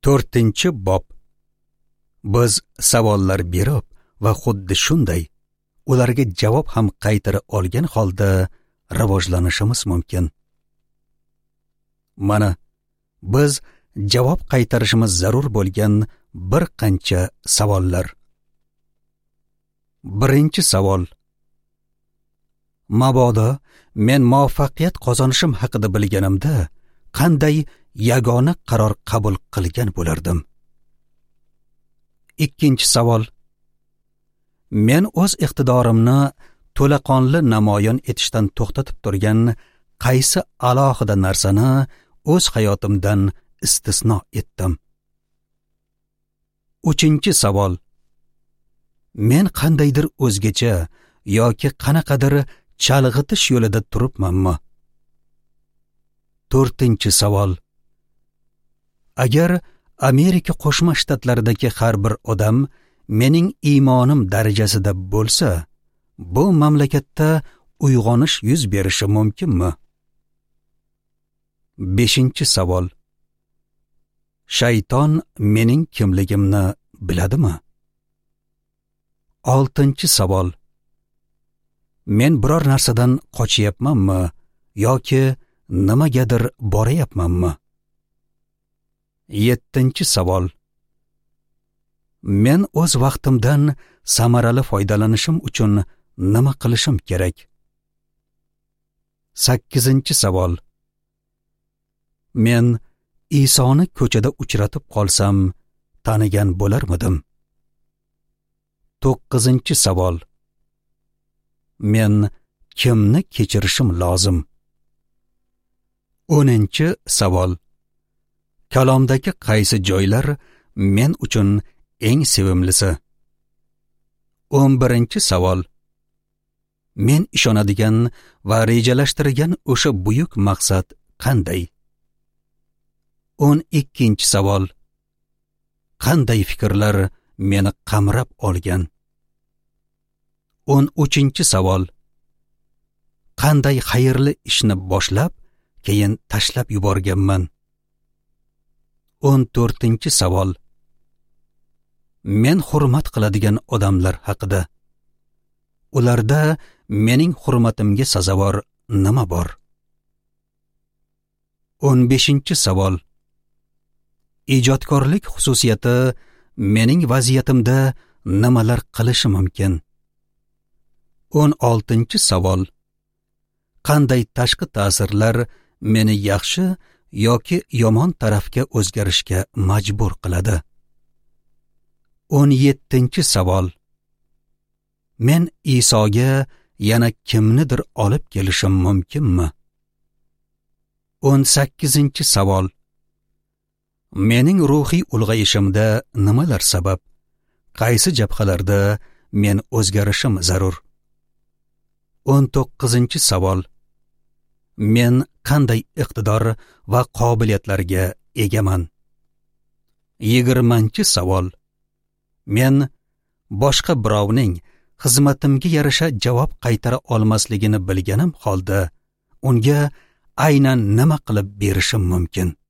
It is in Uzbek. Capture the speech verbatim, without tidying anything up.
to'rtinchi bob. Biz savollar berib va xuddi shunday ularga javob ham qaytara olgan holda rivojlanishimiz mumkin. Mana biz javob qaytarishimiz zarur bo'lgan bir qancha savollar. Birinchi savol: mabodo men muvaffaqiyat qozonishim haqida bilganimda qanday yagona qaror qabul qilgan bo'lardim? Ikkinchi savol: men o'z iqtidorimni to'laqonli namoyon etishdan to'xtatib turgan qaysi alohida narsani o'z hayotimdan istisno etdim? Uchinchi savol: men qandaydir o'zgacha yoki qanaqadir chalg'itish yo'lida turibmanmi? To'rtinchi savol: agar Amerika Qo'shma Shtatlaridagi har bir odam mening iymonim darajasida bo'lsa, bu mamlakatda uyg'onish yuz berishi mumkinmi? Beshinchi savol: shayton mening kimligimni biladimi? Oltinchi savol: men biror narsadan qochyapmanmi yoki nimagadir borayapmanmi? Yettinchi savol: men o'z vaqtimdan samarali foydalanishim uchun nima qilishim kerak? Sakkizinchi savol: men Isoni ko'chada uchratib qolsam tanigan bo'larmidim? To'qqizinchi savol: men kimni kechirishim lozim? O'ninchi savol: kalomdagi qaysi joylar men uchun eng sevimlisi? O'n birinchi savol: men ishonadigan va rejalashtirgan o'sha buyuk maqsad qanday? O'n ikkinchi savol: qanday fikrlar meni qamrab olgan? O'n uchinchi savol: qanday xayrli ishni boshlab, keyin tashlab yuborganman? O'n to'rtinchi savol: men hurmat qiladigan odamlar haqida. Ularda mening hurmatimga sazovor nima bor? O'n beshinchi savol: ijodkorlik xususiyati mening vaziyatimda nimalar qilishi mumkin? O'n oltinchi savol: qanday tashqi ta'sirlar meni yaxshi yoki yomon tarafga o'zgarishga majbur qiladi? O'n yettinchi savol: men Isoga yana kimnidir olib kelishim mumkinmi? O'n sakkizinchi savol: mening ruhiy ulg'ayishimda nimalar sabab? Qaysi jabhalarda men o'zgarishim zarur? O'n to'qqizinchi savol: men qanday iqtidor va qobiliyatlarga egaman? Yigirmanchi savol: men boshqa birovning xizmatimga yarasha javob qaytara olmasligini bilganim holda unga aynan nima qilib berishim mumkin?